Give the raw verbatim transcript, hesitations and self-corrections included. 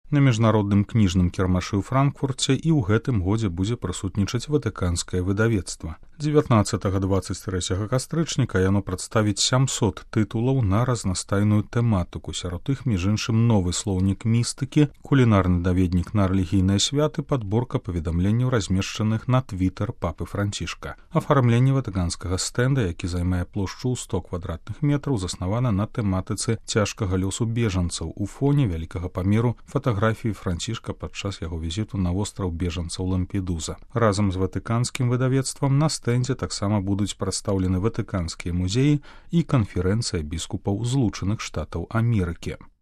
На міжнародным кніжным кірмашы ў Франкфурце і ў гэтым годзе будзе прысутнічаць ватыканскае выдавецтва. дзевятнаццатага дваццаць трэцяга кастрычніка яно прадставіць сямсот тытулаў на разнастайную тэматыку. Сярод іх, між іншым, новы слоўнік містыкі, кулінарны даведнік на рэлігійныя святы, падборка паведамленняў, размешчаных на твітер папы Францішка. Афармленне ватыканскага стэнда, які займае плошчу ў сто квадратных метраў, заснавана на тэматыцы цяжкага лёсу бежанцаў у фоне вялікага памеру фатаграфіі Францішка падчас яго візіту на востраў бежанцаў Лампедуза. Разам з ватыканскім выдавецтвам на стэндзе таксама будуць прадстаўлены ватыканскія музеі і канферэнцыя біскупаў Злучаных Штатаў Амерыкі.